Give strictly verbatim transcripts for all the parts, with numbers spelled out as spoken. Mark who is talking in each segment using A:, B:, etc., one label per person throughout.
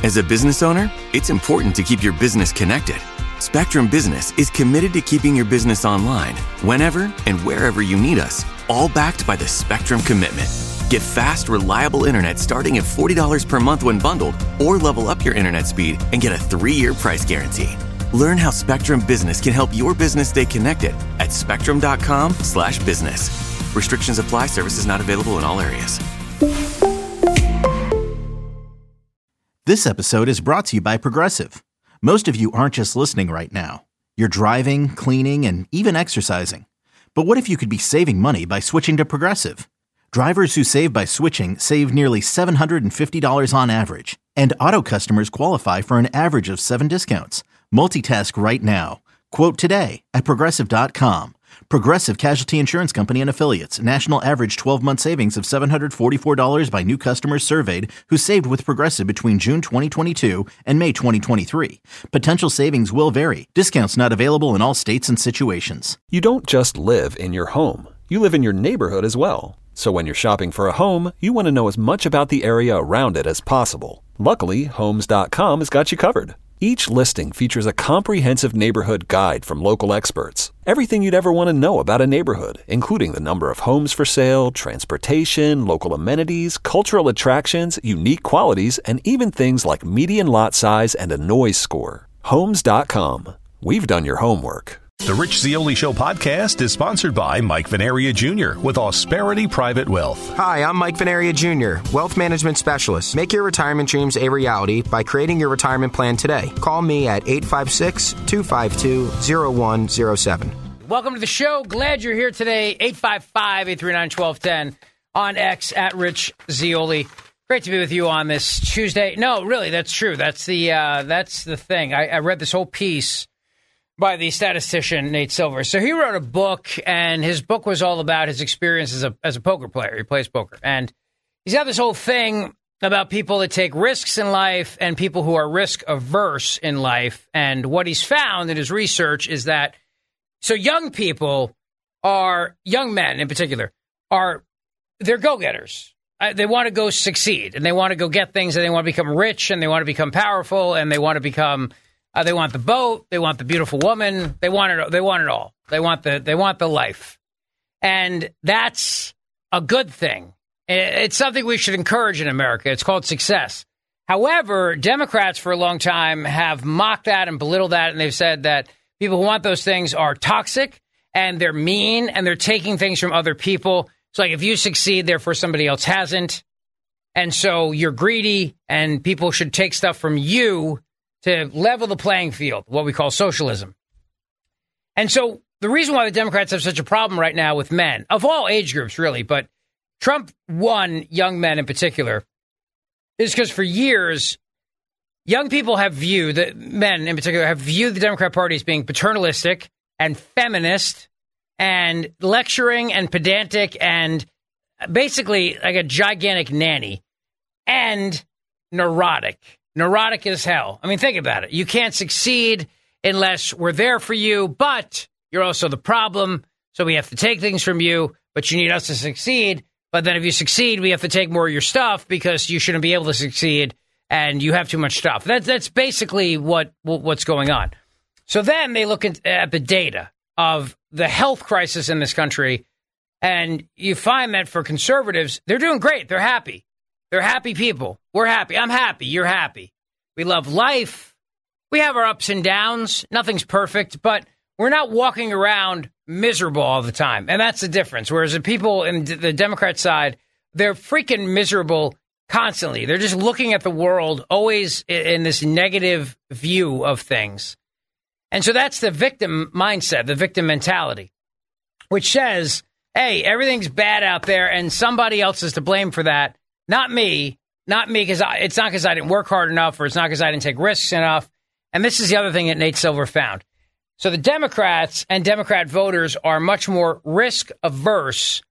A: As a business owner, it's important to keep your business connected. Spectrum Business is committed to keeping your business online whenever and wherever you need us, all backed by the Spectrum Commitment. Get fast, reliable internet starting at forty dollars per month when bundled, or level up your internet speed and get a three-year price guarantee. Learn how Spectrum Business can help your business stay connected at spectrum.com slash business. Restrictions apply. Services not available in all areas.
B: This episode is brought to you by Progressive. Most of you aren't just listening right now. You're driving, cleaning, and even exercising. But what if you could be saving money by switching to Progressive? Drivers who save by switching save nearly seven hundred fifty dollars on average. And auto customers qualify for an average of seven discounts. Multitask right now. Quote today at progressive dot com. Progressive Casualty Insurance Company and Affiliates. National average twelve-month savings of seven hundred forty-four dollars by new customers surveyed who saved with Progressive between June twenty twenty-two and May twenty twenty-three. Potential savings will vary. Discounts not available in all states and situations.
C: You don't just live in your home. You live in your neighborhood as well. So when you're shopping for a home, you want to know as much about the area around it as possible. Luckily, Homes dot com has got you covered. Each listing features a comprehensive neighborhood guide from local experts. Everything you'd ever want to know about a neighborhood, including the number of homes for sale, transportation, local amenities, cultural attractions, unique qualities, and even things like median lot size and a noise score. Homes dot com. We've done your homework.
D: The Rich Zeoli Show podcast is sponsored by Mike Venaria Junior with Ausperity Private Wealth.
E: Hi, I'm Mike Venaria Junior, Wealth Management Specialist. Make your retirement dreams a reality by creating your retirement plan today. Call me at eight five six, two five two, zero one zero seven.
F: Welcome to the show. Glad you're here today. eight five five, eight three nine, one two one zero on X at Rich Zeoli. Great to be with you on this Tuesday. No, really, that's true. That's the uh, that's the thing. I, I read this whole piece by the statistician Nate Silver. So he wrote a book, and his book was all about his experience as a as a poker player. He plays poker, and he's got this whole thing about people that take risks in life and people who are risk averse in life. And what he's found in his research is that so young people are young men in particular are they're go-getters. Uh, they want to go succeed, and they want to go get things, and they want to become rich, and they want to become powerful, and they want to become. Uh, they want the boat. They want the beautiful woman. They want it. They want it all. They want the. They want the life, and that's a good thing. It's something we should encourage in America. It's called success. However, Democrats for a long time have mocked that and belittled that, and they've said that people who want those things are toxic and they're mean and they're taking things from other people. It's like if you succeed, therefore somebody else hasn't, and so you're greedy, and people should take stuff from you to level the playing field, what we call socialism. And so the reason why the Democrats have such a problem right now with men, of all age groups, really, but Trump won young men in particular, is because for years, young people have viewed, the men in particular, have viewed the Democrat Party as being paternalistic and feminist and lecturing and pedantic and basically like a gigantic nanny and neurotic. Neurotic as hell. I mean, think about it. You can't succeed unless we're there for you, but you're also the problem. So we have to take things from you, but you need us to succeed. But then if you succeed, we have to take more of your stuff because you shouldn't be able to succeed and you have too much stuff. That's that's basically what what's going on. So then they look at, at the data of the health crisis in this country, and you find that for conservatives, they're doing great. They're happy. They're happy people. We're happy. I'm happy. You're happy. We love life. We have our ups and downs. Nothing's perfect, but we're not walking around miserable all the time. And that's the difference. Whereas the people in the Democrat side, they're freaking miserable constantly. They're just looking at the world always in this negative view of things. And so that's the victim mindset, the victim mentality, which says, hey, everything's bad out there and somebody else is to blame for that. Not me, not me, because it's not because I didn't work hard enough, or it's not because I didn't take risks enough. And this is the other thing that Nate Silver found. So the Democrats and Democrat voters are much more risk averse.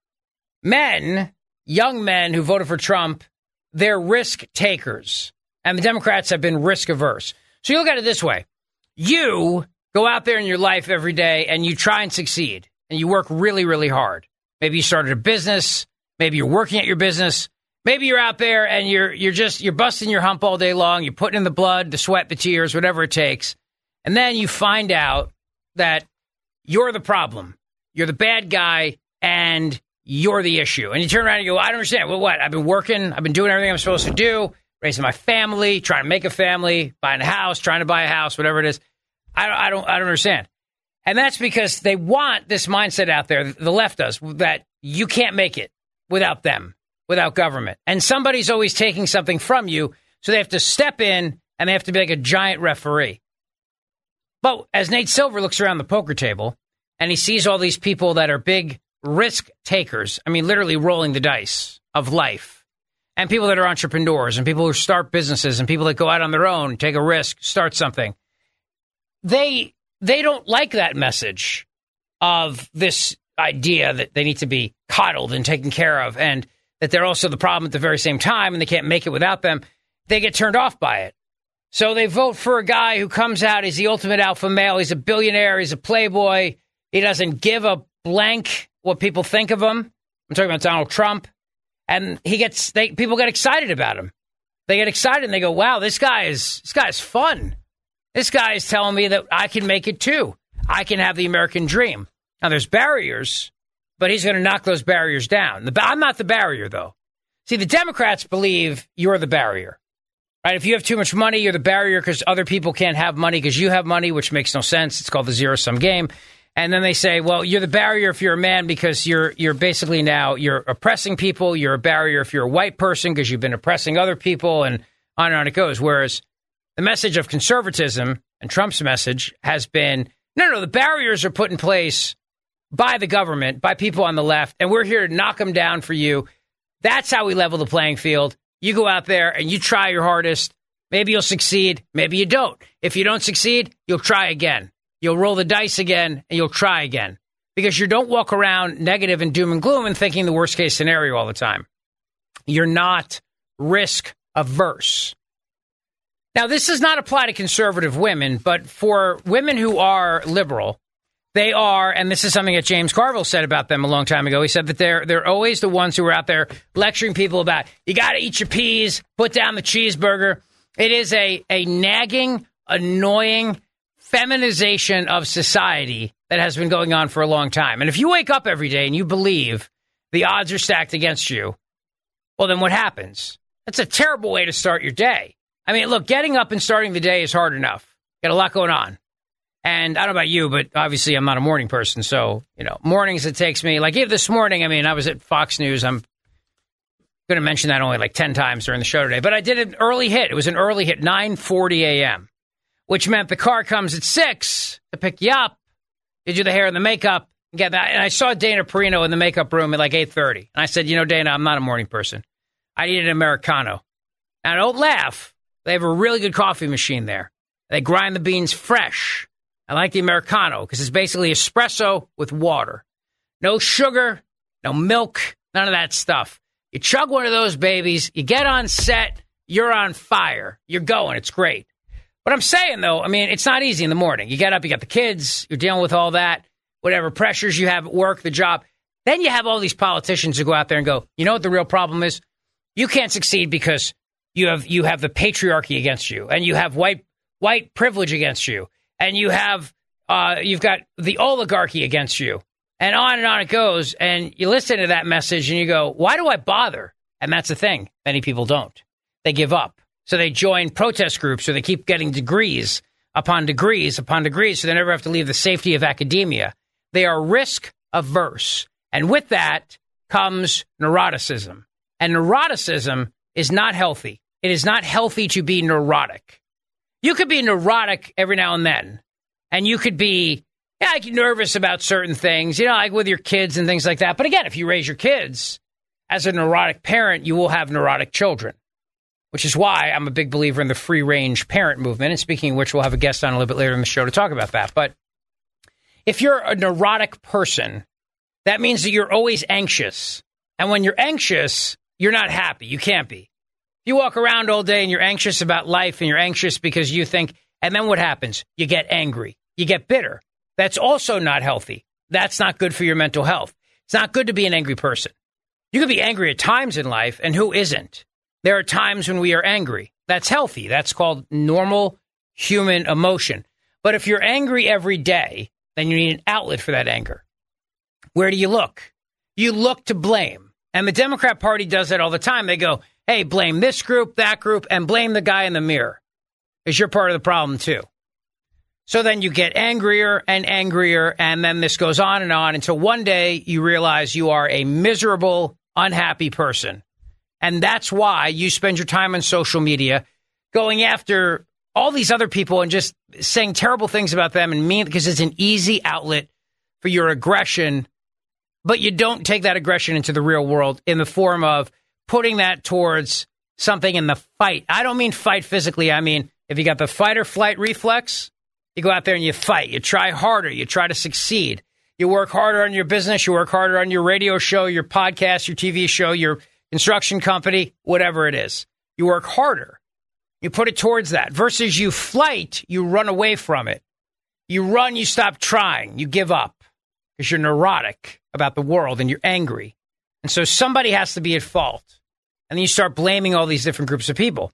F: Men, young men who voted for Trump, they're risk takers. And the Democrats have been risk averse. So you look at it this way. You go out there in your life every day and you try and succeed. And you work really, really hard. Maybe you started a business. Maybe you're working at your business. Maybe you're out there and you're you're just you're busting your hump all day long. You're putting in the blood, the sweat, the tears, whatever it takes. And then you find out that you're the problem. You're the bad guy and you're the issue. And you turn around and you go, I don't understand. Well, what? I've been working. I've been doing everything I'm supposed to do, raising my family, trying to make a family, buying a house, trying to buy a house, whatever it is. I don't, I don't, I don't understand. And that's because they want this mindset out there, the left does, that you can't make it without them, without government. And somebody's always taking something from you, so they have to step in and they have to be like a giant referee. But as Nate Silver looks around the poker table and he sees all these people that are big risk takers, I mean, literally rolling the dice of life, and people that are entrepreneurs and people who start businesses and people that go out on their own, take a risk, start something, they they don't like that message of this idea that they need to be coddled and taken care of, and that they're also the problem at the very same time and they can't make it without them. They get turned off by it. So they vote for a guy who comes out, he's the ultimate alpha male, he's a billionaire, he's a playboy, he doesn't give a blank what people think of him. I'm talking about Donald Trump. And he gets, they, people get excited about him. They get excited and they go, wow, this guy is, this guy is fun. This guy is telling me that I can make it too. I can have the American dream. Now there's barriers, but he's going to knock those barriers down. The, I'm not the barrier though. See, the Democrats believe you're the barrier. Right? If you have too much money, you're the barrier because other people can't have money because you have money, which makes no sense. It's called the zero-sum game. And then they say, well, you're the barrier if you're a man because you're you're basically now you're oppressing people. You're a barrier if you're a white person because you've been oppressing other people, and on and on it goes. Whereas the message of conservatism and Trump's message has been, no, no, the barriers are put in place by the government, by people on the left, and we're here to knock them down for you. That's how we level the playing field. You go out there and you try your hardest. Maybe you'll succeed. Maybe you don't. If you don't succeed, you'll try again. You'll roll the dice again and you'll try again, because you don't walk around negative and doom and gloom and thinking the worst case scenario all the time. You're not risk averse. Now, this does not apply to conservative women, but for women who are liberal, they are, and this is something that James Carville said about them a long time ago. He said that they're they're always the ones who are out there lecturing people about, you got to eat your peas, put down the cheeseburger. It is a, a nagging, annoying feminization of society that has been going on for a long time. And if you wake up every day and you believe the odds are stacked against you, well, then what happens? That's a terrible way to start your day. I mean, look, getting up and starting the day is hard enough. Got a lot going on. And I don't know about you, but obviously I'm not a morning person. So, you know, mornings it takes me, like this morning, I mean, I was at Fox News. I'm going to mention that only like ten times during the show today. But I did an early hit. It was an early hit, nine forty a.m., which meant the car comes at six to pick you up. You do the hair and the makeup. And get that. And I saw Dana Perino in the makeup room at like eight thirty. And I said, you know, Dana, I'm not a morning person. I need an Americano. Now, don't laugh. They have a really good coffee machine there. They grind the beans fresh. I like the Americano because it's basically espresso with water. No sugar, no milk, none of that stuff. You chug one of those babies, you get on set, you're on fire. You're going. It's great. What I'm saying, though, I mean, it's not easy in the morning. You get up, you got the kids, you're dealing with all that, whatever pressures you have at work, the job. Then you have all these politicians who go out there and go, you know what the real problem is? You can't succeed because you have you have the patriarchy against you, and you have white white privilege against you, and you have uh, you've got the oligarchy against you, and on and on it goes. And you listen to that message and you go, why do I bother? And that's the thing. Many people don't. They give up. So they join protest groups, or they keep getting degrees upon degrees upon degrees, so they never have to leave the safety of academia. They are risk averse. And with that comes neuroticism. And neuroticism is not healthy. It is not healthy to be neurotic. You could be neurotic every now and then. And you could be yeah, like nervous about certain things, you know, like with your kids and things like that. But again, if you raise your kids as a neurotic parent, you will have neurotic children, which is why I'm a big believer in the free-range parent movement. And speaking of which, we'll have a guest on a little bit later in the show to talk about that. But if you're a neurotic person, that means that you're always anxious. And when you're anxious, you're not happy. You can't be. You walk around all day and you're anxious about life, and you're anxious because you think, and then what happens? You get angry. You get bitter. That's also not healthy. That's not good for your mental health. It's not good to be an angry person. You can be angry at times in life, and who isn't? There are times when we are angry. That's healthy. That's called normal human emotion. But if you're angry every day, then you need an outlet for that anger. Where do you look? You look to blame. And the Democrat Party does that all the time. They go, hey, blame this group, that group, and blame the guy in the mirror. Because you're part of the problem, too. So then you get angrier and angrier, and then this goes on and on until one day you realize you are a miserable, unhappy person. And that's why you spend your time on social media going after all these other people and just saying terrible things about them and mean, because it's an easy outlet for your aggression. But you don't take that aggression into the real world in the form of putting that towards something in the fight. I don't mean fight physically. I mean, if you got the fight or flight reflex, you go out there and you fight. You try harder. You try to succeed. You work harder on your business. You work harder on your radio show, your podcast, your T V show, your construction company, whatever it is. You work harder. You put it towards that. Versus you flight, you run away from it. You run, you stop trying. You give up because you're neurotic about the world and you're angry. And so somebody has to be at fault. And then you start blaming all these different groups of people.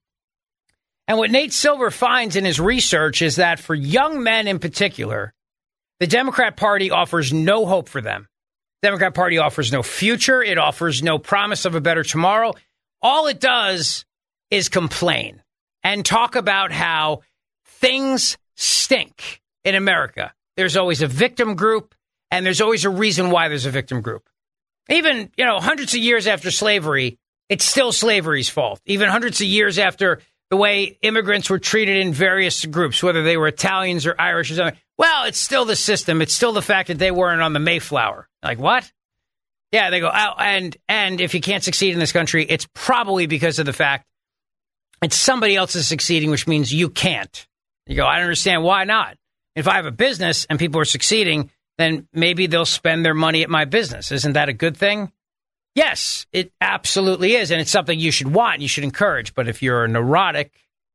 F: And what Nate Silver finds in his research is that for young men in particular, the Democrat Party offers no hope for them. The Democrat Party offers no future. It offers no promise of a better tomorrow. All it does is complain and talk about how things stink in America. There's always a victim group, and there's always a reason why there's a victim group. Even, you know, hundreds of years after slavery, it's still slavery's fault. Even hundreds of years after the way immigrants were treated in various groups, whether they were Italians or Irish or something. Well, it's still the system. It's still the fact that they weren't on the Mayflower. Like, what? Yeah, they go, oh, and and if you can't succeed in this country, it's probably because of the fact it's somebody else is succeeding, which means you can't. You go, I don't understand. Why not? If I have a business and people are succeeding, then maybe they'll spend their money at my business. Isn't that a good thing? Yes, it absolutely is. And it's something you should want, you should encourage. But if you're a neurotic,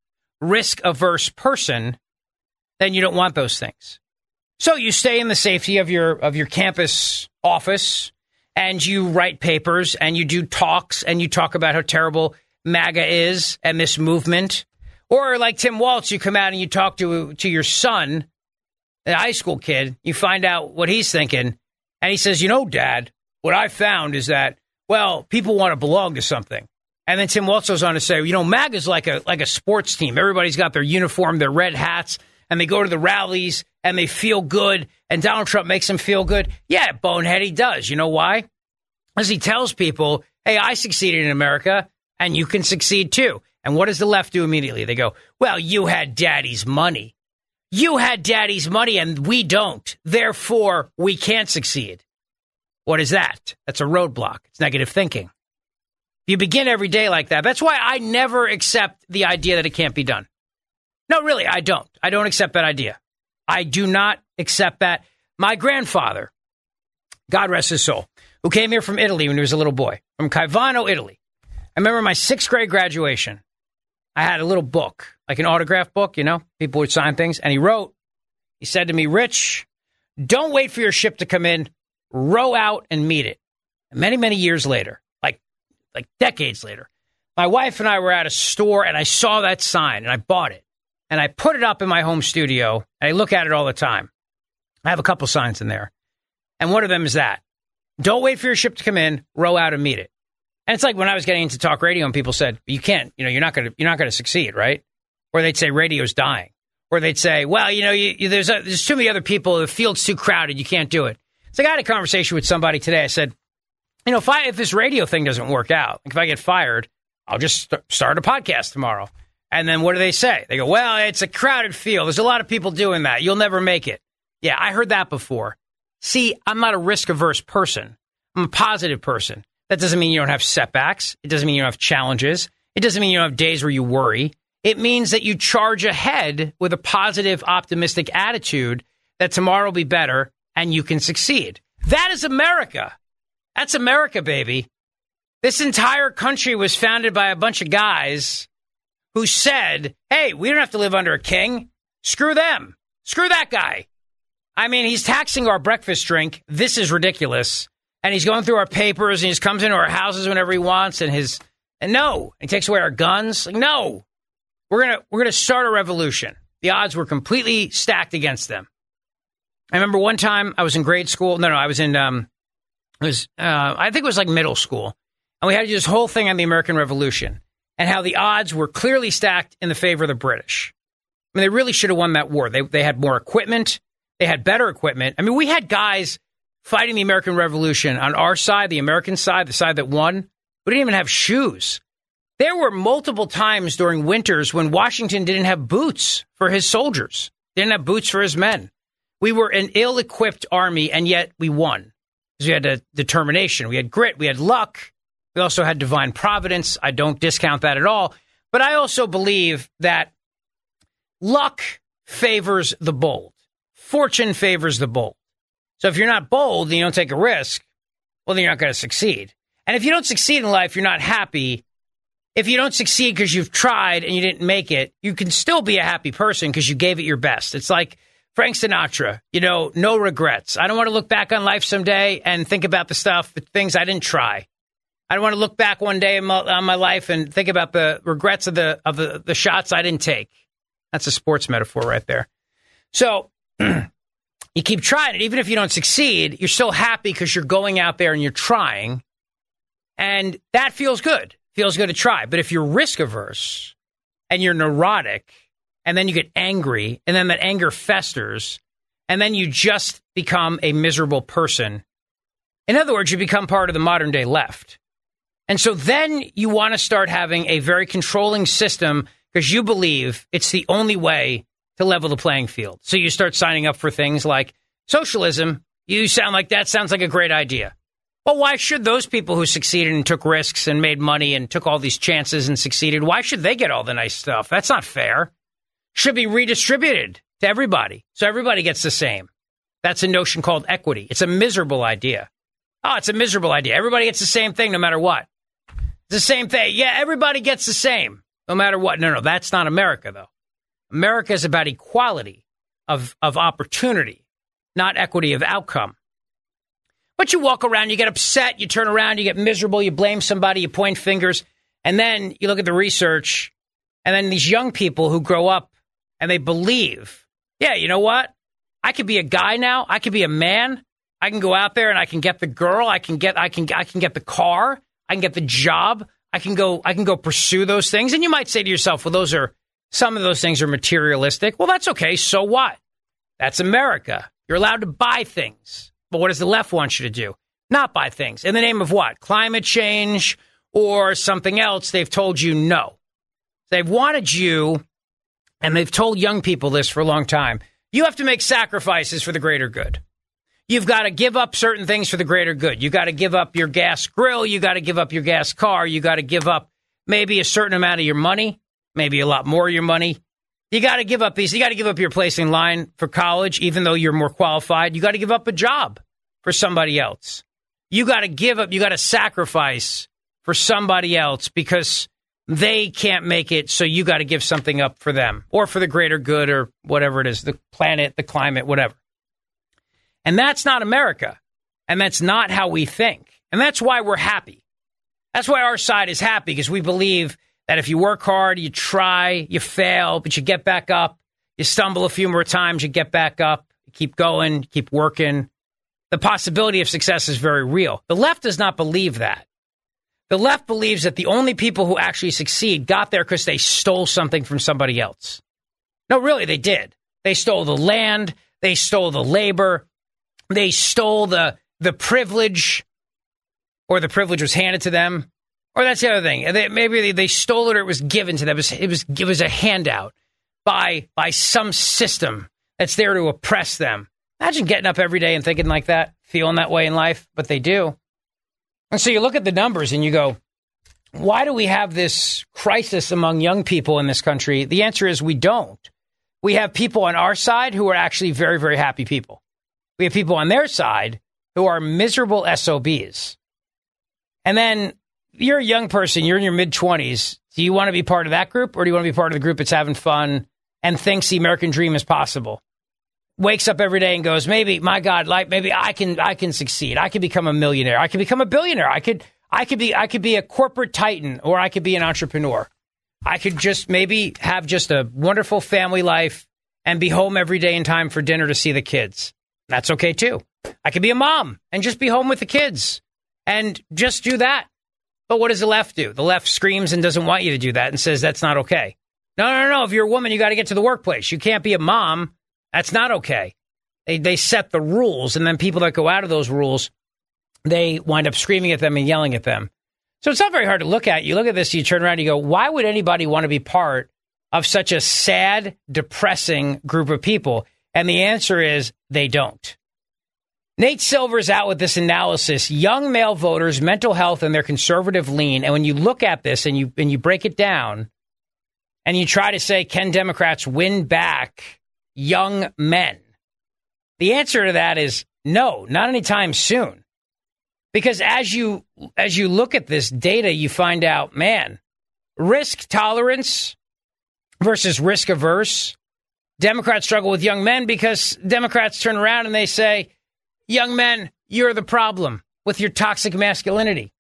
F: risk-averse person, then you don't want those things. So you stay in the safety of your of your campus office, and you write papers, and you do talks, and you talk about how terrible MAGA is and this movement. Or like Tim Walz, you come out and you talk to to your son, a high school kid. You find out what he's thinking, and he says, you know, Dad, what I found is that, well, people want to belong to something. And then Tim Walz goes on to say, you know, MAGA's like a like a sports team. Everybody's got their uniform, their red hats, and they go to the rallies, and they feel good, and Donald Trump makes them feel good. Yeah, bonehead, he does. You know why? Because he tells people, hey, I succeeded in America, and you can succeed too. And what does the left do immediately? They go, well, you had daddy's money. You had daddy's money, and we don't. Therefore, we can't succeed. What is that? That's a roadblock. It's negative thinking. You begin every day like that. That's why I never accept the idea that it can't be done. No, really, I don't. I don't accept that idea. I do not accept that. My grandfather, God rest his soul, who came here from Italy when he was a little boy, from Caivano, Italy. I remember my sixth grade graduation. I had a little book, like an autograph book, you know, people would sign things. And he wrote, he said to me, Rich, don't wait for your ship to come in. Row out and meet it. And many, many years later, like like decades later, my wife and I were at a store and I saw that sign and I bought it. And I put it up in my home studio and I look at it all the time. I have a couple signs in there. And one of them is that. Don't wait for your ship to come in, row out and meet it. And it's like when I was getting into talk radio and people said, you can't, you know, you're not going to, you're not going to succeed, right? Or they'd say radio's dying. Or they'd say, well, you know, you, you, there's a, there's too many other people. The field's too crowded. You can't do it. So I had a conversation with somebody today. I said, you know, if I if this radio thing doesn't work out, if I get fired, I'll just st- start a podcast tomorrow. And then what do they say? They go, well, it's a crowded field. There's a lot of people doing that. You'll never make it. Yeah, I heard that before. See, I'm not a risk-averse person. I'm a positive person. That doesn't mean you don't have setbacks. It doesn't mean you don't have challenges. It doesn't mean you don't have days where you worry. It means that you charge ahead with a positive, optimistic attitude that tomorrow will be better and you can succeed. That is America. That's America, baby. This entire country was founded by a bunch of guys who said, hey, we don't have to live under a king. Screw them. Screw that guy. I mean, he's taxing our breakfast drink. This is ridiculous. And he's going through our papers, and he just comes into our houses whenever he wants, and his and no, he takes away our guns. Like, no, we're gonna we're gonna start a revolution. The odds were completely stacked against them. I remember one time I was in grade school. No, no, I was in um, it was uh, I think it was like middle school, and we had to do this whole thing on the American Revolution and how the odds were clearly stacked in the favor of the British. I mean, they really should have won that war. They they had more equipment, they had better equipment. I mean, we had guys fighting the American Revolution on our side, the American side, the side that won. We didn't even have shoes. There were multiple times during winters when Washington didn't have boots for his soldiers, didn't have boots for his men. We were an ill-equipped army, and yet we won. Because we had a determination, we had grit, we had luck. We also had divine providence. I don't discount that at all. But I also believe that luck favors the bold. Fortune favors the bold. So if you're not bold and you don't take a risk, well, then you're not going to succeed. And if you don't succeed in life, you're not happy. If you don't succeed because you've tried and you didn't make it, you can still be a happy person because you gave it your best. It's like Frank Sinatra, you know, no regrets. I don't want to look back on life someday and think about the stuff, the things I didn't try. I don't want to look back one day in my, on my life and think about the regrets of the of the, the shots I didn't take. That's a sports metaphor right there. So you keep trying it. Even if you don't succeed, you're still happy because you're going out there and you're trying. And that feels good. Feels good to try. But if you're risk averse and you're neurotic and then you get angry and then that anger festers and then you just become a miserable person. In other words, you become part of the modern day left. And so then you want to start having a very controlling system because you believe it's the only way to level the playing field. So you start signing up for things like socialism. You sound like that sounds like a great idea. Well, why should those people who succeeded and took risks and made money and took all these chances and succeeded, why should they get all the nice stuff? That's not fair. Should be redistributed to everybody. So everybody gets the same. That's a notion called equity. It's a miserable idea. Oh, it's a miserable idea. Everybody gets the same thing no matter what. It's the same thing. Yeah, everybody gets the same no matter what. No, no, that's not America, though. America is about equality of, of opportunity, not equity of outcome. But you walk around, you get upset, you turn around, you get miserable, you blame somebody, you point fingers, and then you look at the research, and then these young people who grow up and they believe, yeah, you know what? I could be a guy now. I could be a man. I can go out there and I can get the girl. I can get I can I can get the car. I can get the job. I can go I can go pursue those things. And you might say to yourself, well, those are some of those things are materialistic. Well, that's okay. So what? That's America. You're allowed to buy things. But what does the left want you to do? Not buy things. In the name of what? Climate change or something else? They've told you no. They've wanted you, and they've told young people this for a long time. You have to make sacrifices for the greater good. You've got to give up certain things for the greater good. You've got to give up your gas grill. You got to give up your gas car. You got to give up maybe a certain amount of your money, maybe a lot more of your money. You got to give up these. You got to give up your place in line for college, even though you're more qualified. You got to give up a job for somebody else. You got to give up. You got to sacrifice for somebody else because they can't make it. So you got to give something up for them or for the greater good or whatever it is, the planet, the climate, whatever. And that's not America. And that's not how we think. And that's why we're happy. That's why our side is happy, because we believe that if you work hard, you try, you fail, but you get back up, you stumble a few more times, you get back up, you keep going, keep working. The possibility of success is very real. The left does not believe that. The left believes that the only people who actually succeed got there because they stole something from somebody else. No, really, they did. They stole the land. They stole the labor. They stole the the privilege, or the privilege was handed to them. Or that's the other thing. They, maybe they, they stole it or it was given to them. It was, it was, it was a handout by by some system that's there to oppress them. Imagine getting up every day and thinking like that, feeling that way in life, but they do. And so you look at the numbers and you go, why do we have this crisis among young people in this country? The answer is we don't. We have people on our side who are actually very, very happy people. We have people on their side who are miserable S O Bs. And then you're a young person, you're in your mid-twenties. Do you want to be part of that group, or do you want to be part of the group that's having fun and thinks the American dream is possible? wakes up every day and goes, maybe, my God, like maybe I can I can succeed. I could become a millionaire. I could become a billionaire. I could I could be I could be a corporate titan, or I could be an entrepreneur. I could just maybe have just a wonderful family life and be home every day in time for dinner to see the kids. That's okay, too. I could be a mom and just be home with the kids and just do that. But what does the left do? The left screams and doesn't want you to do that and says that's not okay. No, no, no. If you're a woman, you got to get to the workplace. You can't be a mom. That's not okay. They they set the rules, and then people that go out of those rules, they wind up screaming at them and yelling at them. So it's not very hard to look at. You look at this, you turn around, and you go, why would anybody want to be part of such a sad, depressing group of people? And the answer is they don't. Nate Silver's out with this analysis, young male voters, mental health, and their conservative lean. And when you look at this and you and you break it down and you try to say, can Democrats win back young men? The answer to that is no, not anytime soon. Because as you as you look at this data, you find out, man, risk tolerance versus risk averse. Democrats struggle with young men because Democrats turn around and they say, young men, you're the problem with your toxic masculinity.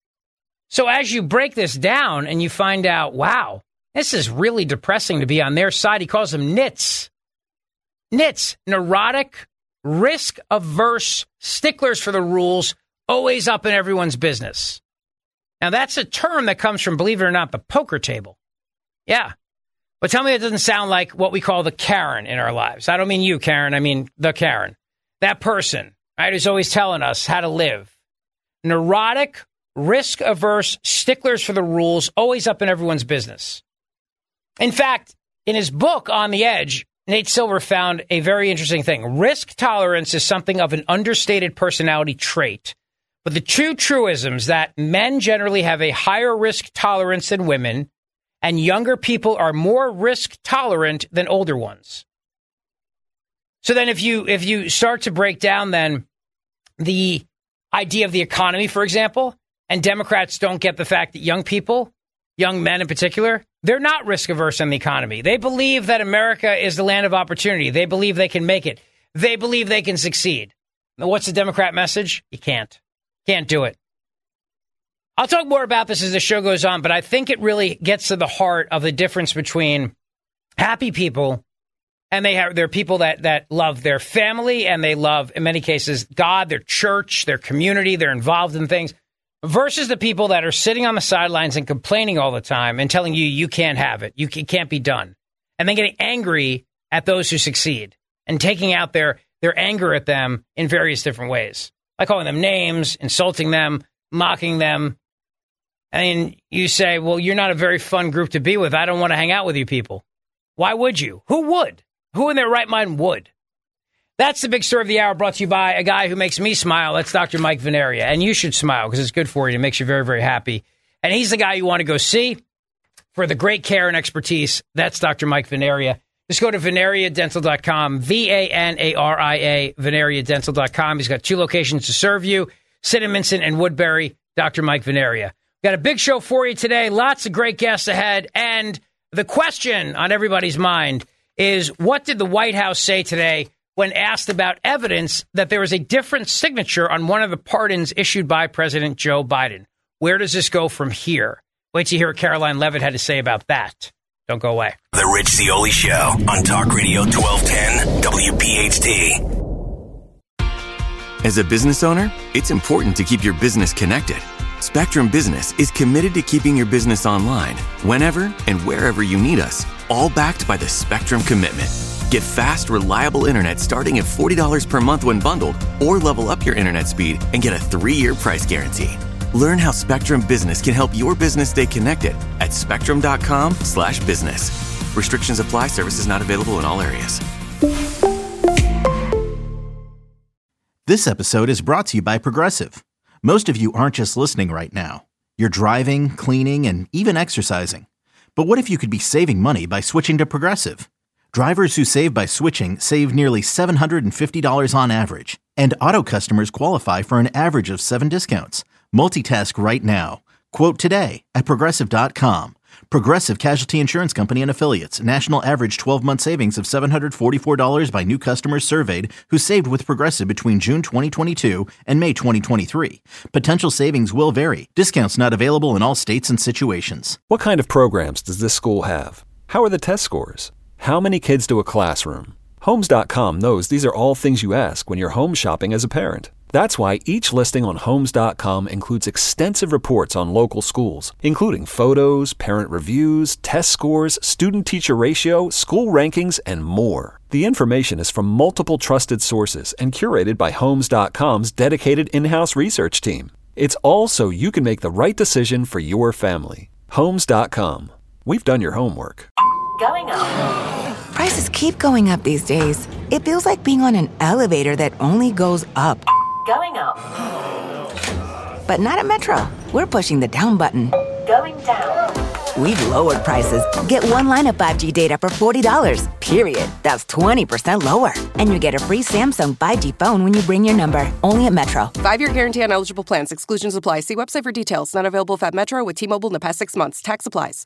F: So as you break this down and you find out, wow, this is really depressing to be on their side. He calls them N I Ts. N I Ts, neurotic, risk-averse, sticklers for the rules, always up in everyone's business. Now, that's a term that comes from, believe it or not, the poker table. Yeah. But tell me it doesn't sound like what we call the Karen in our lives. I don't mean you, Karen. I mean the Karen. That person, right, who's always telling us how to live. Neurotic, risk-averse, sticklers for the rules, always up in everyone's business. In fact, in his book, On the Edge, Nate Silver found a very interesting thing. Risk tolerance is something of an understated personality trait. But the two truisms that men generally have a higher risk tolerance than women, and younger people are more risk tolerant than older ones. So then if you if you start to break down then the idea of the economy, for example, and Democrats don't get the fact that young people, young men in particular, they're not risk averse in the economy. They believe that America is the land of opportunity. They believe they can make it. They believe they can succeed. Now, what's the Democrat message? You can't. Can't do it. I'll talk more about this as the show goes on, but I think it really gets to the heart of the difference between happy people and they have, they're people that, that love their family and they love, in many cases, God, their church, their community, they're involved in things, versus the people that are sitting on the sidelines and complaining all the time and telling you you can't have it, you can, it can't be done, and then getting angry at those who succeed and taking out their, their anger at them in various different ways, like calling them names, insulting them, mocking them. I mean, you say, well, you're not a very fun group to be with. I don't want to hang out with you people. Why would you? Who would? Who in their right mind would? That's the big story of the hour, brought to you by a guy who makes me smile. That's Doctor Mike Veneria. And you should smile because it's good for you. It makes you very, very happy. And he's the guy you want to go see for the great care and expertise. That's Doctor Mike Veneria. Just go to veneria dental dot com, V A N A R I A, veneria dental dot com. He's got two locations to serve you, Cinnaminson and Woodbury, Doctor Mike Veneria. Got a big show for you today. Lots of great guests ahead. And the question on everybody's mind is, what did the White House say today when asked about evidence that there was a different signature on one of the pardons issued by President Joe Biden? Where does this go from here? Wait till you hear what Caroline Levitt had to say about that. Don't go away.
G: The Rich Zeoli Show on Talk Radio twelve ten W P H T.
A: As a business owner, it's important to keep your business connected. Spectrum Business is committed to keeping your business online whenever and wherever you need us, all backed by the Spectrum Commitment. Get fast, reliable internet starting at forty dollars per month when bundled, or level up your internet speed and get a three-year price guarantee. Learn how Spectrum Business can help your business stay connected at spectrum.com slash business. Restrictions apply. Services not available in all areas.
B: This episode is brought to you by Progressive. Most of you aren't just listening right now. You're driving, cleaning, and even exercising. But what if you could be saving money by switching to Progressive? Drivers who save by switching save nearly seven hundred fifty dollars on average. And auto customers qualify for an average of seven discounts. Multitask right now. Quote today at progressive dot com. Progressive Casualty Insurance Company and Affiliates. National average twelve-month savings of seven hundred forty-four dollars by new customers surveyed who saved with Progressive between June twenty twenty-two and May twenty twenty-three. Potential savings will vary. Discounts not available in all states and situations.
C: What kind of programs does this school have? How are the test scores? How many kids do a classroom? Homes dot com knows these are all things you ask when you're home shopping as a parent. That's why each listing on Homes dot com includes extensive reports on local schools, including photos, parent reviews, test scores, student-teacher ratio, school rankings, and more. The information is from multiple trusted sources and curated by Homes dot com's dedicated in-house research team. It's all so you can make the right decision for your family. Homes dot com. We've done your homework.
H: Going up. Prices keep going up these days. It feels like being on an elevator that only goes up. Going up. But not at Metro. We're pushing the down button. Going down. We've lowered prices. Get one line of five G data for forty dollars, period. That's twenty percent lower. And you get a free Samsung five G phone when you bring your number. Only at Metro.
I: Five-year guarantee on eligible plans. Exclusions apply. See website for details. Not available at Metro with T-Mobile in the past six months. Tax applies.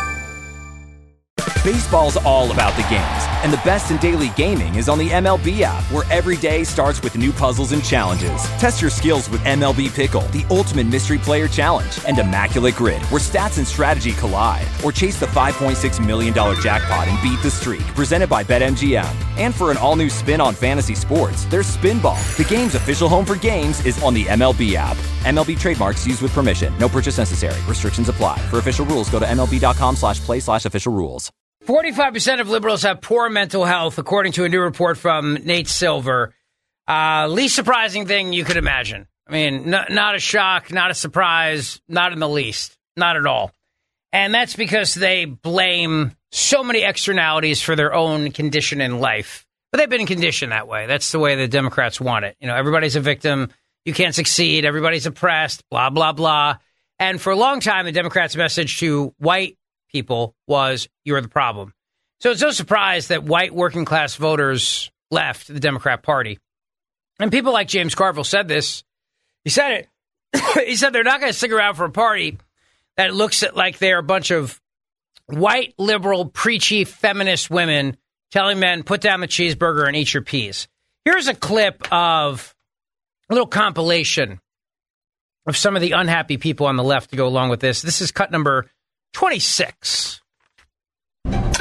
J: Baseball's all about the games, and the best in daily gaming is on the M L B app, where every day starts with new puzzles and challenges. Test your skills with M L B Pickle, the ultimate mystery player challenge, and Immaculate Grid, where stats and strategy collide. Or chase the five point six million dollars jackpot and beat the streak, presented by BetMGM. And for an all-new spin on fantasy sports, there's Spinball. The game's official home for games is on the M L B app. M L B trademarks used with permission. No purchase necessary. Restrictions apply. For official rules, go to MLB.com slash play slash official rules.
F: forty-five percent of liberals have poor mental health, according to a new report from Nate Silver. Uh, least surprising thing you could imagine. I mean, n- not a shock, not a surprise, not in the least. Not at all. And that's because they blame so many externalities for their own condition in life. But they've been conditioned that way. That's the way the Democrats want it. You know, everybody's a victim. You can't succeed. Everybody's oppressed, blah, blah, blah. And for a long time, the Democrats' message to white people was, you're the problem. So it's no surprise that white working class voters left the Democrat Party. And people like James Carville said this. He said it. He said they're not going to stick around for a party that looks at like they're a bunch of white, liberal, preachy, feminist women telling men, put down the cheeseburger and eat your peas. Here's a clip of a little compilation of some of the unhappy people on the left to go along with this. This is cut number twenty-six.
K: No, no,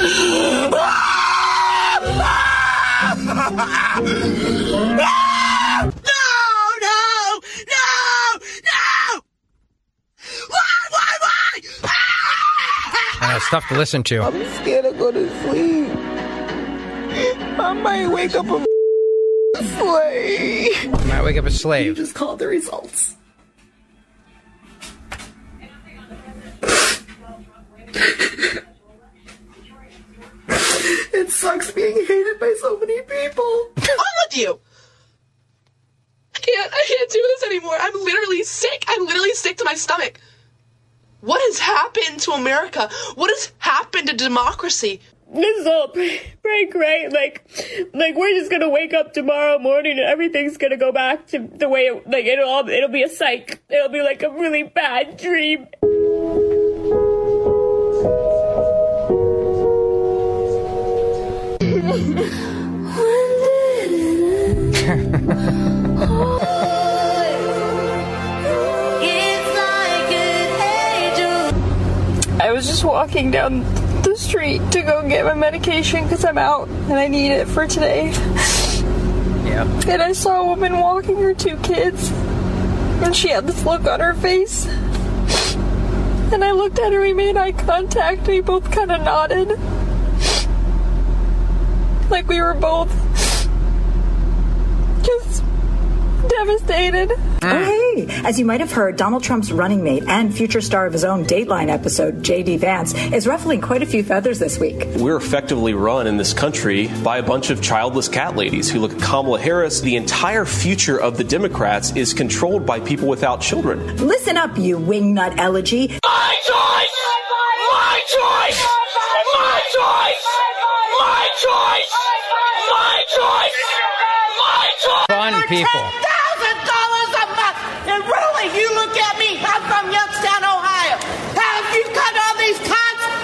K: no, no! Why, why, why?
F: Uh, it's tough to listen to.
K: I'm scared to go to sleep. I might wake up a slave.
F: I might wake up a slave.
K: You just called the results. It sucks being hated by so many people. All of you. I can't, I can't do this anymore. I'm literally sick. I'm literally sick to my stomach. What has happened to America? What has happened to democracy?
L: This is all break, right? Like, like we're just gonna wake up tomorrow morning and everything's gonna go back to the way it, like it'll all, it'll be a psych. It'll be like a really bad dream. I was just walking down the street to go get my medication because I'm out and I need it for today.
F: Yeah.
L: And I saw a woman walking her two kids and she had this look on her face. And I looked at her, we made eye contact, we both kind of nodded. Like we were both just devastated.
M: Oh, hey! As you might have heard, Donald Trump's running mate and future star of his own Dateline episode, J D Vance, is ruffling quite a few feathers this week.
N: We're effectively run in this country by a bunch of childless cat ladies who look at Kamala Harris. The entire future of the Democrats is controlled by people without children.
M: Listen up, you wingnut elegy.
K: My choice! My choice! My choice! My choice! My choice! My choice!
F: Fun people.
K: ten thousand dollars a month! And really, you look at me, I'm from Youngstown, Ohio. Have you cut all these cuts?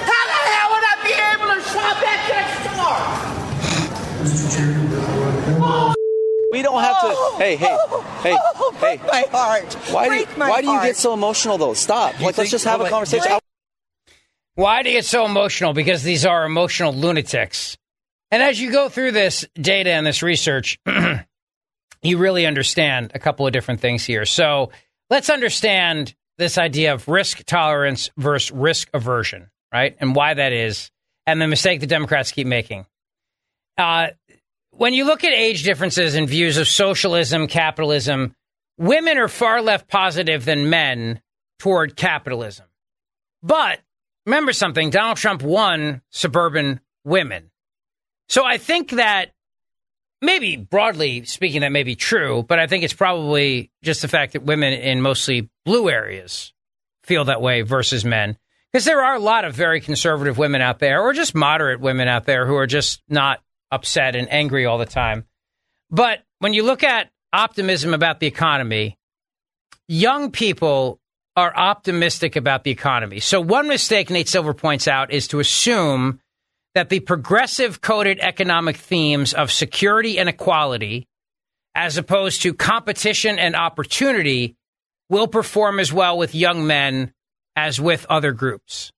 O: We don't have to. Hey, hey, hey, hey.
P: My heart.
O: Why do you,
P: my
O: why do you
P: heart.
O: get so emotional though? Stop. Like, let's just have a conversation.
F: Why do you get so emotional? Because these are emotional lunatics. And as you go through this data and this research, you really understand a couple of different things here. So let's understand this idea of risk tolerance versus risk aversion, right? And why that is, and the mistake the Democrats keep making. Uh, when you look at age differences and views of socialism, capitalism, women are far less positive than men toward capitalism. But remember something, Donald Trump won suburban women. So I think that maybe broadly speaking, that may be true, but I think it's probably just the fact that women in mostly blue areas feel that way versus men. Because there are a lot of very conservative women out there, or just moderate women out there who are just not upset and angry all the time. But when you look at optimism about the economy, young people are optimistic about the economy. So one mistake Nate Silver points out is to assume that the progressive coded economic themes of security and equality, as opposed to competition and opportunity, will perform as well with young men as with other groups.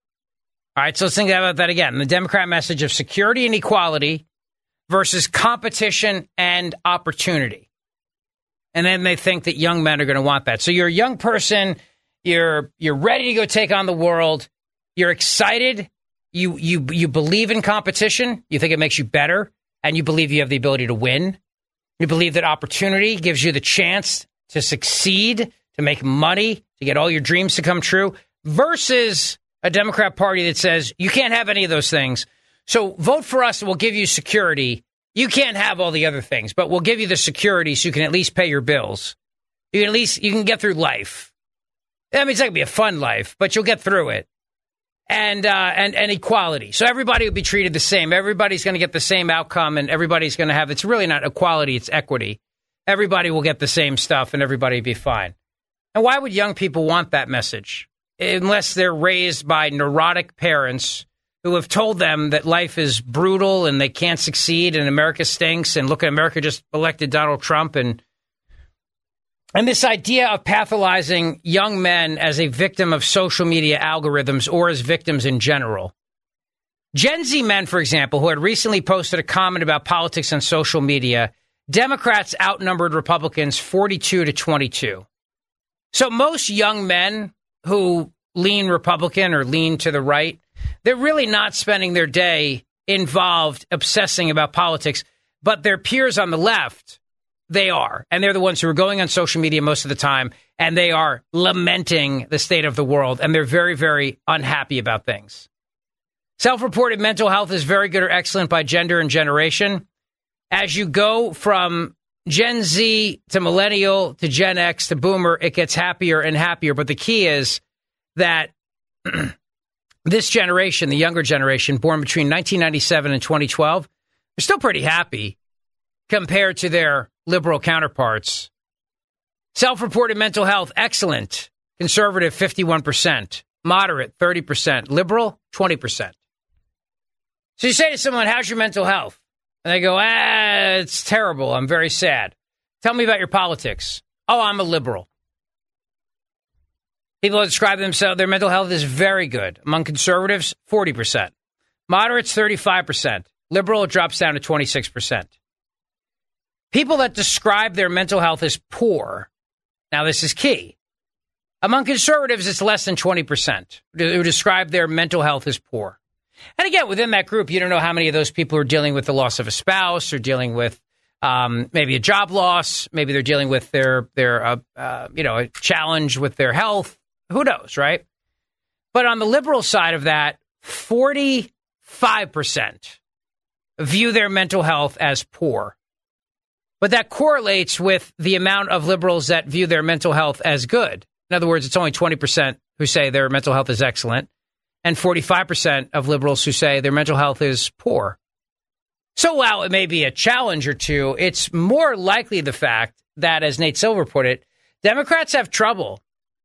F: All right, so let's think about that again. The Democrat message of security and equality versus competition and opportunity. And then they think that young men are going to want that. So you're a young person, you're you're ready to go take on the world, you're excited, you you you believe in competition, you think it makes you better, and you believe you have the ability to win. You believe that opportunity gives you the chance to succeed, to make money, to get all your dreams to come true, versus a Democrat Party that says you can't have any of those things. So vote for us and we'll give you security. You can't have all the other things, but we'll give you the security so you can at least pay your bills. You can at least you can get through life. I mean, it's not going to be a fun life, but you'll get through it. And, uh, and, and equality. So everybody will be treated the same. Everybody's going to get the same outcome, and everybody's going to have, it's really not equality, it's equity. Everybody will get the same stuff, and everybody will be fine. And why would young people want that message? Unless they're raised by neurotic parents who have told them that life is brutal and they can't succeed and America stinks, and look at America just elected Donald Trump, and And this idea of pathologizing young men as a victim of social media algorithms or as victims in general. Gen Z men, for example, who had recently posted a comment about politics on social media, Democrats outnumbered Republicans forty-two to twenty-two. So most young men who lean Republican or lean to the right, they're really not spending their day involved obsessing about politics, but their peers on the left, they are. And they're the ones who are going on social media most of the time, and they are lamenting the state of the world, and they're very, very unhappy about things. Self-reported mental health is very good or excellent by gender and generation. As you go from Gen Z to millennial to Gen X to boomer, it gets happier and happier. But the key is that this generation, the younger generation, born between nineteen ninety-seven and twenty twelve, they're still pretty happy compared to their liberal counterparts. Self-reported mental health, excellent. Conservative, fifty-one percent. Moderate, thirty percent. Liberal, twenty percent. So you say to someone, how's your mental health? And they go, ah, it's terrible. I'm very sad. Tell me about your politics. Oh, I'm a liberal. People that describe themselves, their mental health is very good. Among conservatives, forty percent. Moderates, thirty-five percent. Liberal, it drops down to twenty-six percent. People that describe their mental health as poor, now this is key. Among conservatives, it's less than twenty percent who describe their mental health as poor. And again, within that group, you don't know how many of those people are dealing with the loss of a spouse or dealing with um, maybe a job loss. Maybe they're dealing with their, their uh, uh, you know, a challenge with their health. Who knows, right? But on the liberal side of that, forty-five percent view their mental health as poor. But that correlates with the amount of liberals that view their mental health as good. In other words, it's only twenty percent who say their mental health is excellent, and forty-five percent of liberals who say their mental health is poor. So while it may be a challenge or two, it's more likely the fact that, as Nate Silver put it, Democrats have trouble.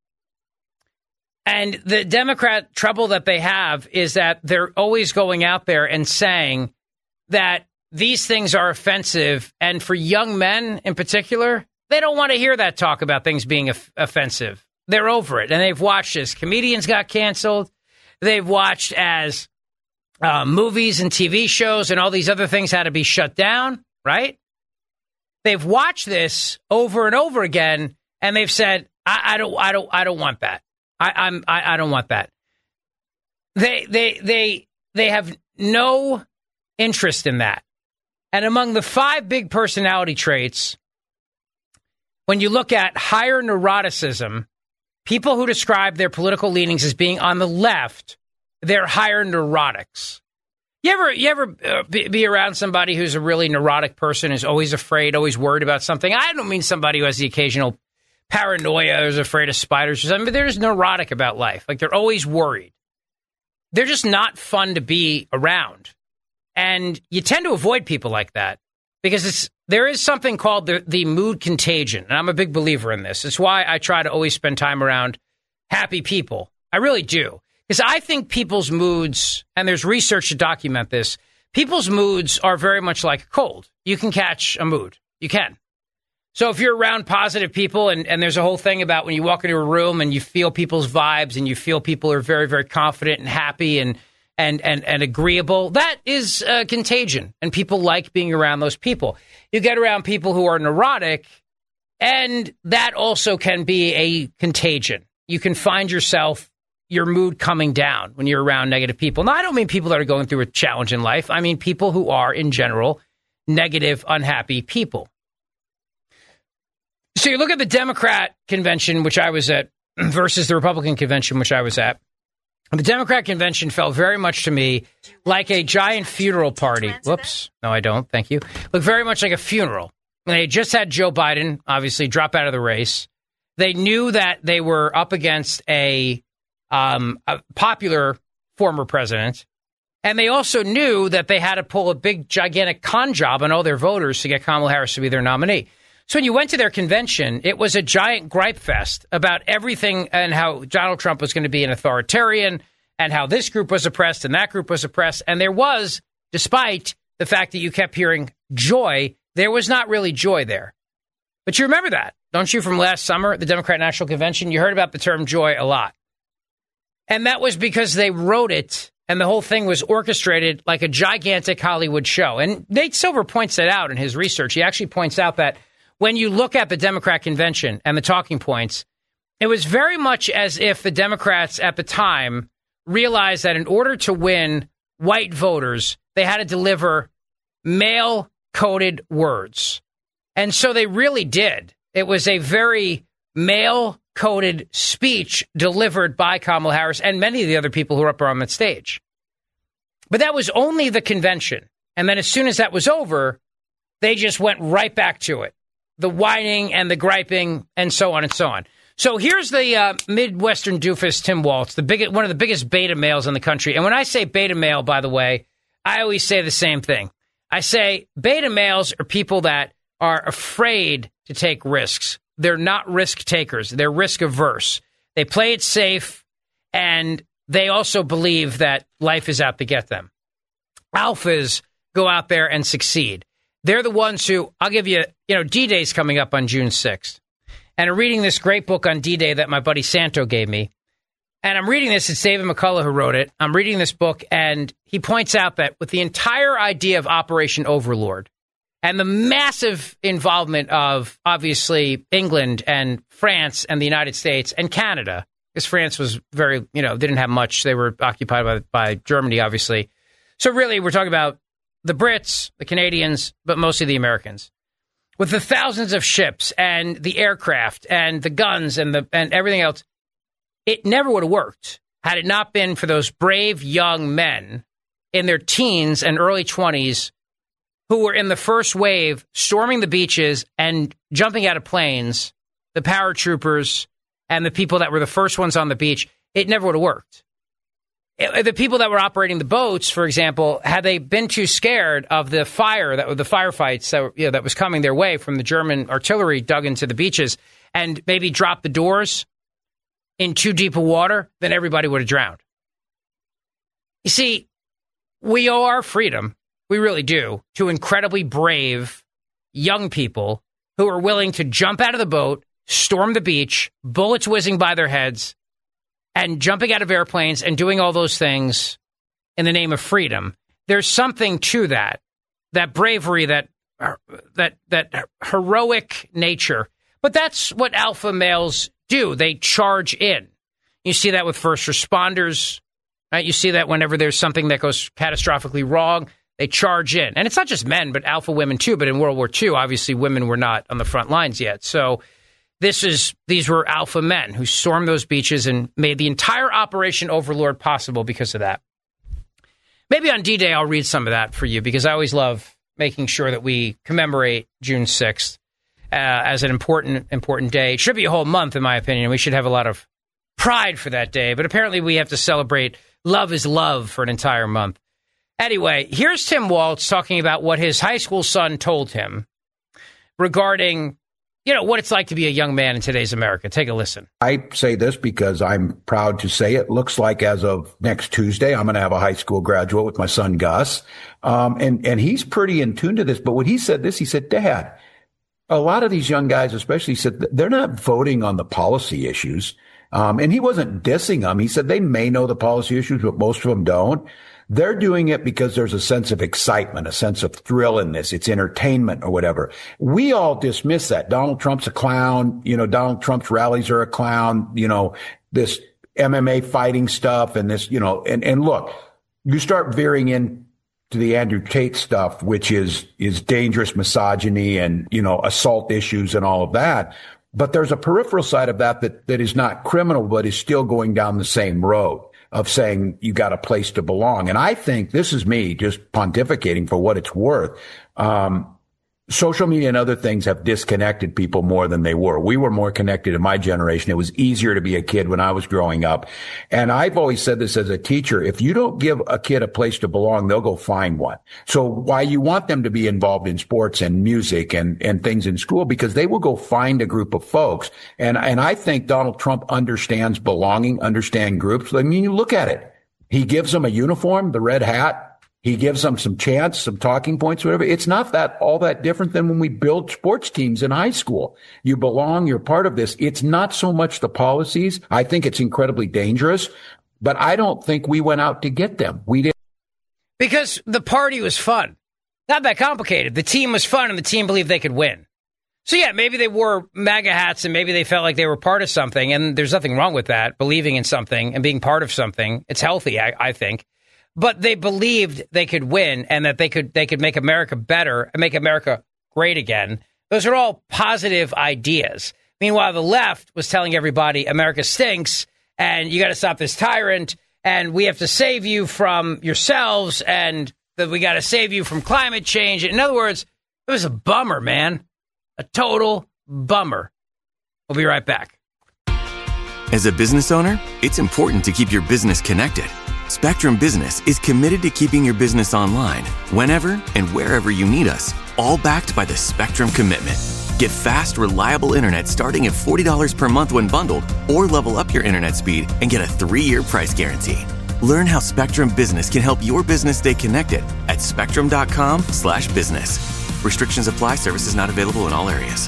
F: And the Democrat trouble that they have is that they're always going out there and saying that these things are offensive. And for young men in particular, they don't want to hear that talk about things being of- offensive. They're over it. And they've watched as comedians got canceled. They've watched as uh, movies and T V shows and all these other things had to be shut down, right? They've watched this over and over again, and they've said, I, I don't I don't I don't want that. I, I'm I, I don't want that. They they they they have no interest in that. And among the five big personality traits, when you look at higher neuroticism, people who describe their political leanings as being on the left, they're higher neurotics. You ever you ever uh, be, be around somebody who's a really neurotic person, who's always afraid, always worried about something? I don't mean somebody who has the occasional paranoia, who's afraid of spiders or something, but they're just neurotic about life. Like, they're always worried. They're just not fun to be around. And you tend to avoid people like that because it's there is something called the, the mood contagion. And I'm a big believer in this. It's why I try to always spend time around happy people. I really do. Because I think people's moods, and there's research to document this, people's moods are very much like a cold. You can catch a mood. You can. So if you're around positive people, and, and there's a whole thing about when you walk into a room and you feel people's vibes and you feel people are very, very confident and happy and and and, and agreeable, that is uh, contagion. And people like being around those people. You get around people who are neurotic, and that also can be a contagion. You can find yourself, your mood coming down when you're around negative people. Now, I don't mean people that are going through a challenge in life. I mean people who are, in general, negative, unhappy people. So you look at the Democrat convention, which I was at, versus the Republican convention, which I was at. The Democrat convention felt very much to me like a giant funeral party. Whoops. No, I don't. Thank you. Looked very much like a funeral. They just had Joe Biden, obviously, drop out of the race. They knew that they were up against a, um, a popular former president. And they also knew that they had to pull a big, gigantic con job on all their voters to get Kamala Harris to be their nominee. So when you went to their convention, it was a giant gripe fest about everything and how Donald Trump was going to be an authoritarian and how this group was oppressed and that group was oppressed. And there was, despite the fact that you kept hearing joy, there was not really joy there. But you remember that, don't you, from last summer, the Democrat National Convention? You heard about the term joy a lot. And that was because they wrote it, and the whole thing was orchestrated like a gigantic Hollywood show. And Nate Silver points that out in his research. He actually points out that when you look at the Democrat convention and the talking points, it was very much as if the Democrats at the time realized that in order to win white voters, they had to deliver male-coded words. And so they really did. It was a very male-coded speech delivered by Kamala Harris and many of the other people who were up on that stage. But that was only the convention. And then as soon as that was over, they just went right back to it. The whining and the griping and so on and so on. So here's the uh, Midwestern doofus, Tim Waltz, the big, one of the biggest beta males in the country. And when I say beta male, by the way, I always say the same thing. I say beta males are people that are afraid to take risks. They're not risk takers. They're risk averse. They play it safe, and they also believe that life is out to get them. Alphas go out there and succeed. They're the ones who, I'll give you, you know, D-Day's coming up on June sixth. And I'm reading this great book on D-Day that my buddy Santo gave me. And I'm reading this, it's David McCullough who wrote it. I'm reading this book, and he points out that with the entire idea of Operation Overlord and the massive involvement of, obviously, England and France and the United States and Canada, because France was very, you know, didn't have much. They were occupied by, by Germany, obviously. So really, we're talking about the Brits, the Canadians, but mostly the Americans. With the thousands of ships and the aircraft and the guns and the and everything else, it never would have worked had it not been for those brave young men in their teens and early twenties who were in the first wave storming the beaches and jumping out of planes, the paratroopers and the people that were the first ones on the beach. It never would have worked. The people that were operating the boats, for example, had they been too scared of the fire, that the firefights that, were, you know, that was coming their way from the German artillery dug into the beaches, and maybe dropped the doors in too deep of water, then everybody would have drowned. You see, we owe our freedom. We really do. To incredibly brave young people who are willing to jump out of the boat, storm the beach, bullets whizzing by their heads, and jumping out of airplanes and doing all those things in the name of freedom. There's something to that, that bravery, that that that heroic nature. But that's what alpha males do. They charge in. You see that with first responders, right? You see that whenever there's something that goes catastrophically wrong, they charge in. And it's not just men, but alpha women too. But in World War Two, obviously women were not on the front lines yet. So this is these were alpha men who stormed those beaches and made the entire Operation Overlord possible because of that. Maybe on D-Day I'll read some of that for you, because I always love making sure that we commemorate June sixth uh, as an important, important day. It should be a whole month, in my opinion. We should have a lot of pride for that day. But apparently we have to celebrate love is love for an entire month. Anyway, here's Tim Walz talking about what his high school son told him regarding, you know, what it's like to be a young man in today's America. Take a listen.
P: I say this because I'm proud to say it looks like as of next Tuesday, I'm going to have a high school graduate with my son, Gus. Um, and, and he's pretty in tune to this. But when he said this, he said, Dad, a lot of these young guys, especially, said they're not voting on the policy issues. Um, and he wasn't dissing them. He said they may know the policy issues, but most of them don't. They're doing it because there's a sense of excitement, a sense of thrill in this. It's entertainment or whatever. We all dismiss that. Donald Trump's a clown. You know, Donald Trump's rallies are a clown. You know, this M M A fighting stuff and this, you know, and, and look, you start veering into the Andrew Tate stuff, which is, is dangerous misogyny and, you know, assault issues and all of that. But there's a peripheral side of that that, that is not criminal, but is still going down the same road of saying you got a place to belong. And I think this is me just pontificating for what it's worth. Um, social media and other things have disconnected people more than they were. We were more connected in my generation. It was easier to be a kid when I was growing up. And I've always said this as a teacher. If you don't give a kid a place to belong, they'll go find one. So why you want them to be involved in sports and music and, and things in school, because they will go find a group of folks. And, and I think Donald Trump understands belonging, understand groups. I mean, you look at it. He gives them a uniform, the red hat. He gives them some chants, some talking points, whatever. It's not that all that different than when we build sports teams in high school. You belong, you're part of this. It's not so much the policies. I think it's incredibly dangerous, but I don't think we went out to get them. We didn't.
F: Because the party was fun. Not that complicated. The team was fun and the team believed they could win. So yeah, maybe they wore MAGA hats and maybe they felt like they were part of something, and there's nothing wrong with that, believing in something and being part of something. It's healthy, I, I think. But they believed they could win and that they could they could make America better and make America great again. Those are all positive ideas. Meanwhile, the left was telling everybody America stinks and you got to stop this tyrant and we have to save you from yourselves and that we got to save you from climate change. In other words, it was a bummer, man. A total bummer. We'll be right back.
A: As a business owner, it's important to keep your business connected. Spectrum Business is committed to keeping your business online whenever and wherever you need us, all backed by the Spectrum Commitment. Get fast, reliable internet starting at forty dollars per month when bundled, or level up your internet speed and get a three-year price guarantee. Learn how Spectrum Business can help your business stay connected at spectrum.com slash business. Restrictions apply. Services not available in all areas.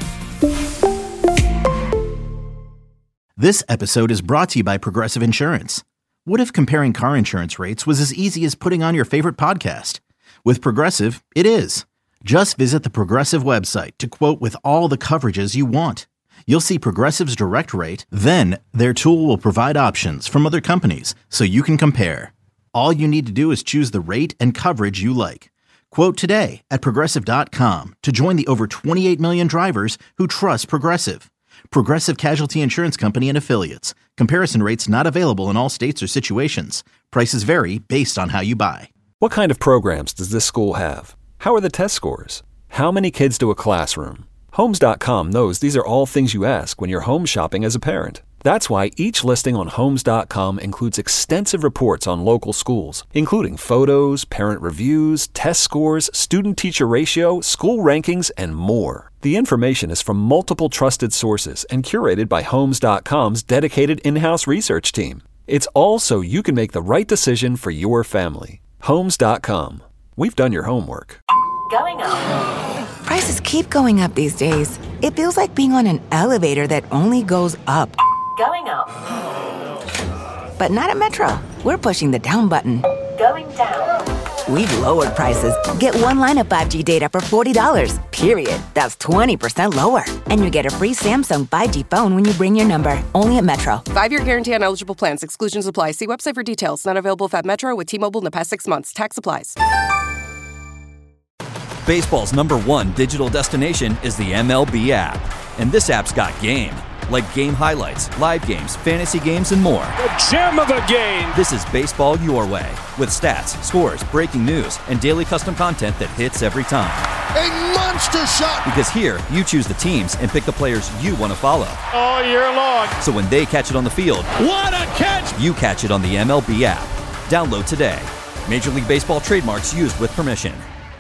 B: This episode is brought to you by Progressive Insurance. What if comparing car insurance rates was as easy as putting on your favorite podcast? With Progressive, it is. Just visit the Progressive website to quote with all the coverages you want. You'll see Progressive's direct rate, then their tool will provide options from other companies so you can compare. All you need to do is choose the rate and coverage you like. Quote today at Progressive dot com to join the over twenty-eight million drivers who trust Progressive. Progressive Casualty Insurance Company and Affiliates. Comparison rates not available in all states or situations. Prices vary based on how you buy.
C: What kind of programs does this school have? How are the test scores? How many kids do a classroom? Homes dot com knows these are all things you ask when you're home shopping as a parent. That's why each listing on Homes dot com includes extensive reports on local schools, including photos, parent reviews, test scores, student-teacher ratio, school rankings, and more. The information is from multiple trusted sources and curated by Homes dot com's dedicated in-house research team. It's all so you can make the right decision for your family. Homes dot com. we've done your homework.
H: Going up. Prices keep going up these days. It feels like being on an elevator that only goes up. Going up. But not at Metro. We're pushing the down button. Going down. We've lowered prices. Get one line of five G data for forty dollars, period. That's twenty percent lower. And you get a free Samsung five G phone when you bring your number. Only at Metro.
I: Five-year guarantee on eligible plans. Exclusions apply. See website for details. Not available at Metro with T-Mobile in the past six months. Tax applies.
J: Baseball's number one digital destination is the M L B app. And this app's got game. Like game highlights, live games, fantasy games, and more.
Q: The gem of a game!
J: This is baseball your way. With stats, scores, breaking news, and daily custom content that hits every time.
Q: A monster shot!
J: Because here, you choose the teams and pick the players you want to follow.
Q: All year long.
J: So when they catch it on the field,
Q: what a catch!
J: You catch it on the M L B app. Download today. Major League Baseball trademarks used with permission.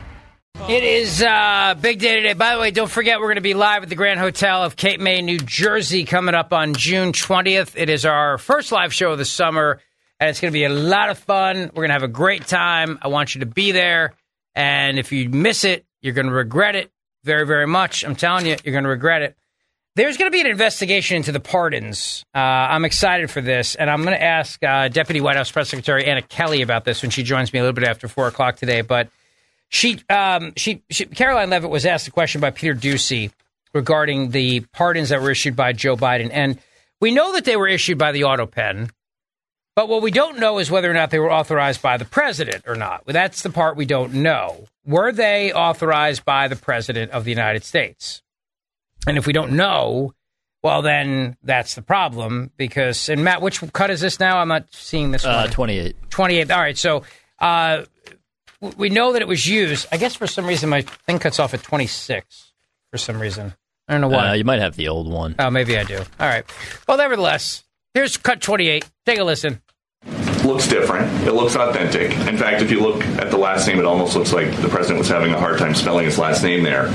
F: It is a uh, big day today. By the way, don't forget we're going to be live at the Grand Hotel of Cape May, New Jersey, coming up on June twentieth. It is our first live show of the summer, and it's going to be a lot of fun. We're going to have a great time. I want you to be there, and if you miss it, you're going to regret it very, very much. I'm telling you, you're going to regret it. There's going to be an investigation into the pardons. Uh, I'm excited for this, and I'm going to ask uh, Deputy White House Press Secretary Anna Kelly about this when she joins me a little bit after four o'clock today, but She, um, she, she, Caroline Leavitt was asked a question by Peter Doocy regarding the pardons that were issued by Joe Biden. And we know that they were issued by the AutoPen, but what we don't know is whether or not they were authorized by the president or not. That's the part we don't know. Were they authorized by the president of the United States? And if we don't know, well, then that's the problem because, and Matt, which cut is this now? I'm not seeing this one.
R: Uh, twenty-eight.
F: twenty-eight. All right. So, uh, we know that it was used. I guess for some reason my thing cuts off at twenty-six for some reason. I don't know why.
R: Uh, you might have the old one.
F: Oh, maybe I do. All right. Well, nevertheless, here's cut twenty-eight. Take a listen.
S: Looks different. It looks authentic. In fact, if you look at the last name, it almost looks like the president was having a hard time spelling his last name there.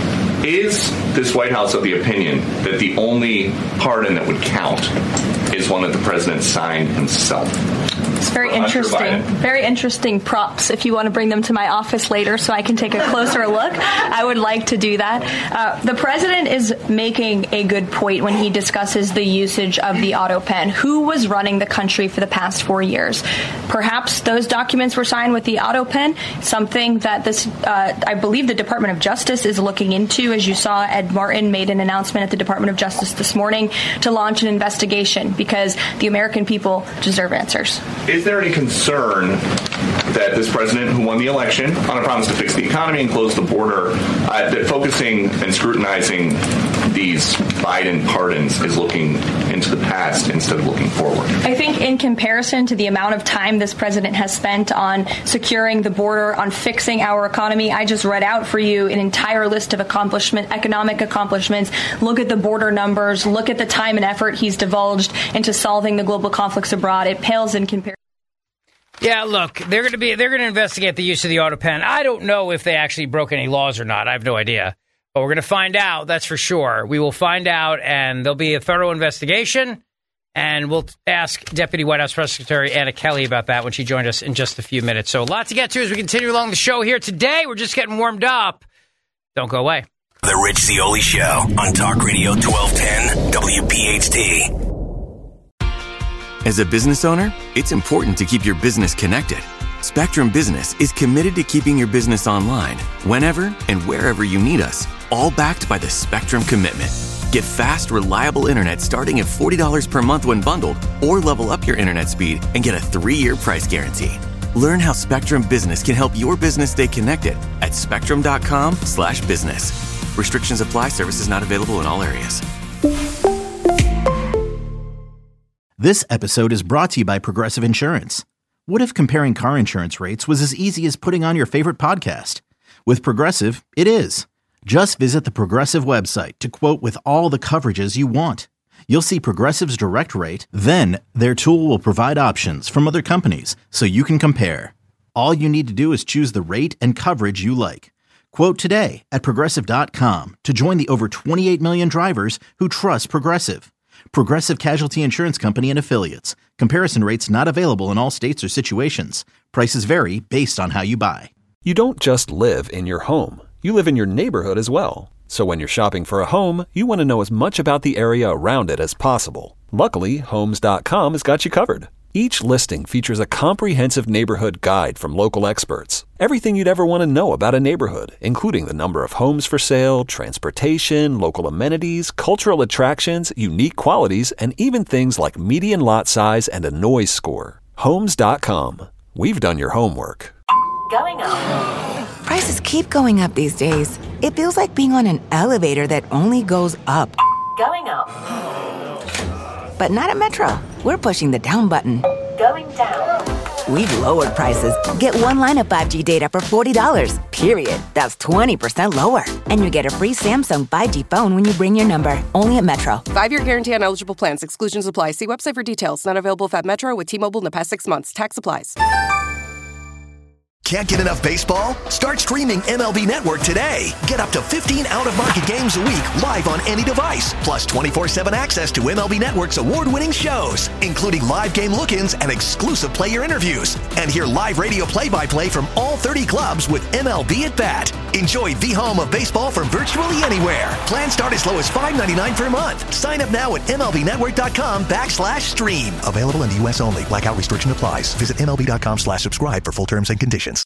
S: Is this White House of the opinion that the only pardon that would count is one that the president signed himself?
T: It's very interesting. Very interesting props. If you want to bring them to my office later so I can take a closer look, I would like to do that. Uh, the president is making a good point when he discusses the usage of the AutoPen. Who was running the country for the past four years? Perhaps those documents were signed with the AutoPen, something that this, uh, I believe the Department of Justice is looking into. As you saw, Ed Martin made an announcement at the Department of Justice this morning to launch an investigation because the American people deserve answers.
S: Is there any concern that this president, who won the election on a promise to fix the economy and close the border, uh, that focusing and scrutinizing these Biden pardons is looking into the past instead of looking forward?
T: I think in comparison to the amount of time this president has spent on securing the border, on fixing our economy, I just read out for you an entire list of accomplishment, economic accomplishments. Look at the border numbers. Look at the time and effort he's divulged into solving the global conflicts abroad. It pales in comparison.
F: Yeah, look, they're going to be they're going to investigate the use of the AutoPen. I don't know if they actually broke any laws or not. I have no idea. But we're going to find out, that's for sure. We will find out, and there'll be a thorough investigation, and we'll ask Deputy White House Press Secretary Anna Kelly about that when she joined us in just a few minutes. So a lot to get to as we continue along the show here today. We're just getting warmed up. Don't go away.
G: The Rich Zeoli Show on Talk Radio twelve ten W P H T.
A: As a business owner, it's important to keep your business connected. Spectrum Business is committed to keeping your business online whenever and wherever you need us, all backed by the Spectrum Commitment. Get fast, reliable internet starting at forty dollars per month when bundled, or level up your internet speed and get a three-year price guarantee. Learn how Spectrum Business can help your business stay connected at spectrum.com slash business. Restrictions apply. Services not available in all areas.
B: This episode is brought to you by Progressive Insurance. What if comparing car insurance rates was as easy as putting on your favorite podcast? With Progressive, it is. Just visit the Progressive website to quote with all the coverages you want. You'll see Progressive's direct rate, then their tool will provide options from other companies so you can compare. All you need to do is choose the rate and coverage you like. Quote today at Progressive dot com to join the over twenty-eight million drivers who trust Progressive. Progressive Casualty Insurance Company and Affiliates. Comparison rates not available in all states or situations. Prices vary based on how you buy.
C: You don't just live in your home, you live in your neighborhood as well. So when you're shopping for a home, you want to know as much about the area around it as possible. Luckily, Homes dot com has got you covered. Each listing features a comprehensive neighborhood guide from local experts. Everything you'd ever want to know about a neighborhood, including the number of homes for sale, transportation, local amenities, cultural attractions, unique qualities, and even things like median lot size and a noise score. Homes dot com. We've done your homework.
H: Going up. Prices keep going up these days. It feels like being on an elevator that only goes up. Going up. But not at Metro. We're pushing the down button. Going down. We've lowered prices. Get one line of five G data for forty dollars, period. That's twenty percent lower. And you get a free Samsung five G phone when you bring your number. Only at Metro.
I: Five-year guarantee on eligible plans. Exclusions apply. See website for details. Not available if at Metro with T-Mobile in the past six months. Tax applies.
G: Can't get enough baseball? Start streaming M L B Network today. Get up to fifteen out-of-market games a week live on any device, plus twenty-four seven access to M L B Network's award-winning shows, including live game look-ins and exclusive player interviews. And hear live radio play-by-play from all thirty clubs with M L B at Bat. Enjoy the home of baseball from virtually anywhere. Plans start as low as five ninety-nine per month. Sign up now at MLBnetwork.com backslash stream. Available in the U S only. Blackout restriction applies. Visit MLB.com slash subscribe for full terms and conditions.